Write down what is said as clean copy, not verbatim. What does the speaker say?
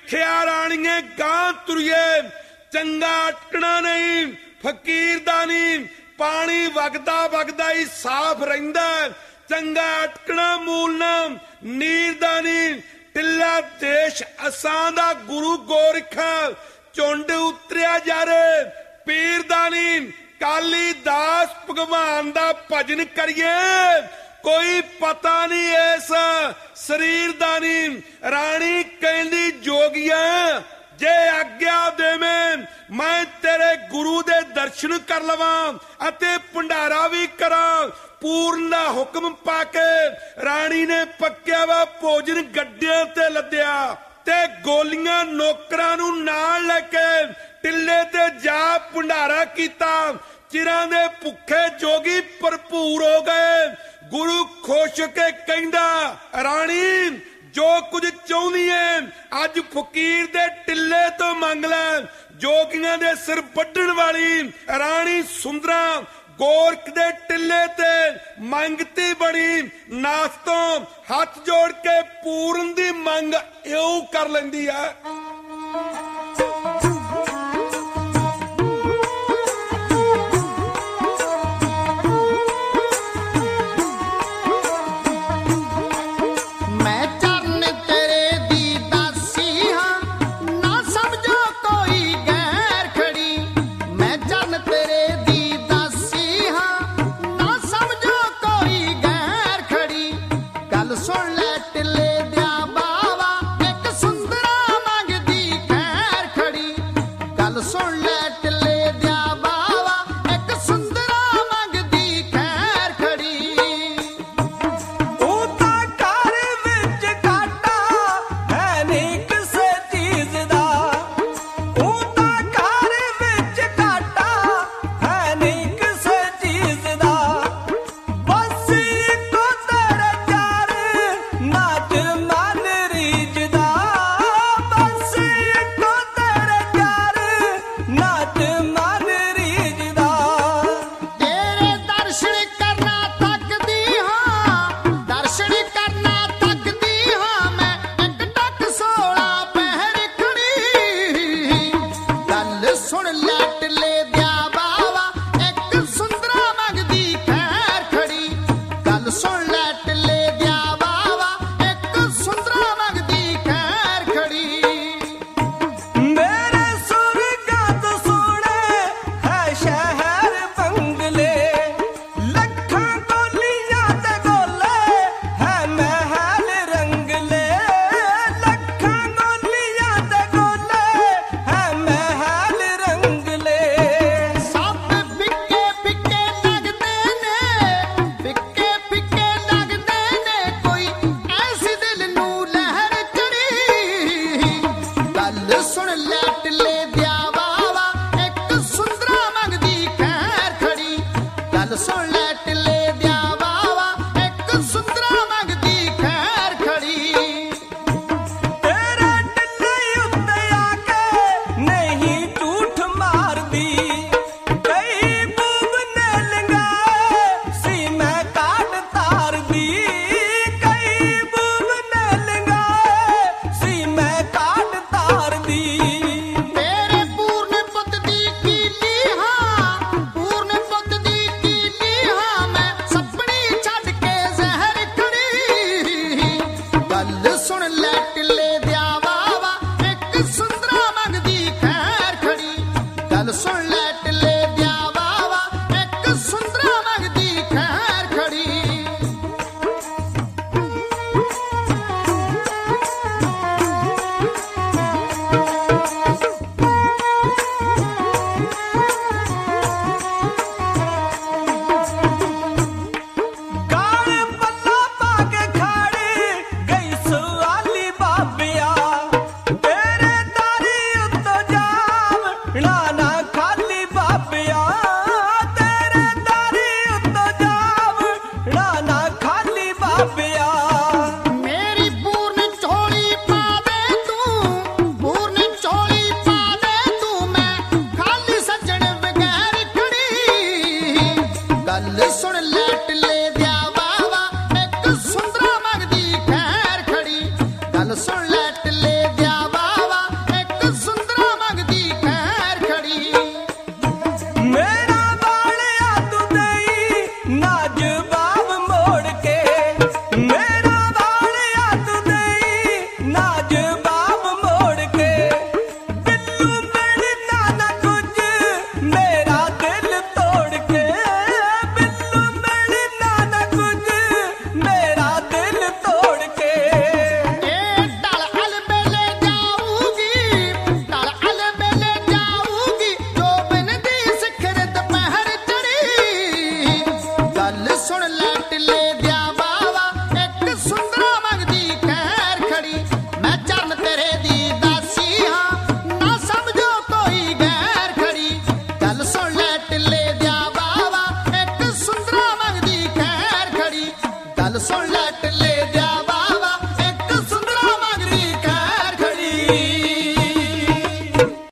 ਸਿੱਖਿਆ ਰਾਣੀਏ ਗਾਂ ਤੁਰੀਏ, ਚੰਗਾ ਅਟਕਣਾ ਨਹੀਂ ਫਕੀਰ ਦਾ ਨੀ, ਪਾਣੀ ਵਗਦਾ ਵਗਦਾ ਹੀ ਸਾਫ਼ ਰਹਿੰਦਾ, ਚੰਗਾ ਅਟਕਣਾ ਮੂਲ ਨਾ ਨੀਰ ਦਾ ਨੀ, ਟਿੱਲਾ ਦੇਸ਼ ਅਸਾਂ ਦਾ ਗੁਰੂ ਗੋਰਖਾ, ਝੁੰਡ ਉਤਰਿਆ ਜਾਰੇ ਪੀਰ ਦਾ ਨੀ, ਕਾਲੀ ਦਾਸ ਭਗਵਾਨ ਦਾ ਭਜਨ ਕਰੀਏ, ਕੋਈ ਪਤਾ ਨਹੀਂ ਇਸ ਸਰੀਰ ਦਾ ਨੀ। ਰਾਣੀ ਕਹਿੰਦੀ ਜੋਗੀਆ ਜੇ ਆਗਿਆ ਦੇਵੇਂ ਮੈਂ ਤੇਰੇ ਗੁਰੂ ਦੇ ਦਰਸ਼ਨ ਕਰ ਲਵਾਂ ਅਤੇ ਭੰਡਾਰਾ ਵੀ ਕਰਾਂ। ਪੂਰਨ ਦਾ ਹੁਕਮ ਪਾ ਕੇ ਰਾਣੀ ਨੇ ਪੱਕਿਆ ਵਾ ਭੋਜਨ ਗੱਡਿਆਂ ਤੇ ਲੱਦਿਆ ਤੇ ਗੋਲੀਆਂ ਨੌਕਰਾਂ ਨੂੰ ਨਾਲ ਲੈ ਕੇ ਟਿੱਲੇ ਤੇ ਜਾ ਭੰਡਾਰਾ ਕੀਤਾ। ਚਿਰਾਂ ਦੇ ਭੁੱਖੇ ਜੋਗੀ ਭਰਪੂਰ ਹੋ ਗਏ। ਗੁਰੂ ਖੁਸ਼ ਕੇ ਕਹਿੰਦਾ ਰਾਣੀ ਜੋ ਕੁਝ ਚਾਹੁੰਦੀ ਏ ਅੱਜ ਫਕੀਰ ਦੇ ਟਿੱਲੇ ਤੋਂ ਮੰਗ ਲੈ। ਜੋਗੀਆਂ ਦੇ ਸਿਰ ਵੱਢਣ ਵਾਲੀ ਰਾਣੀ ਸੁੰਦਰਾ ਗੋਰਖ ਦੇ ਟਿੱਲੇ ਤੇ ਮੰਗਤੀ ਬਣੀ। ਨਾਥ ਤੋਂ ਹੱਥ ਜੋੜ ਕੇ ਪੂਰਨ ਦੀ ਮੰਗ ਇਉਂ ਕਰ ਲੈਂਦੀ ਆ। ਸੁਣ ਲੈ ਟਿੱਲੇ ਦਿਆ ਬਾਵਾ, ਇੱਕ ਸੁੰਦਰਾ ਮੰਗ Goodbye.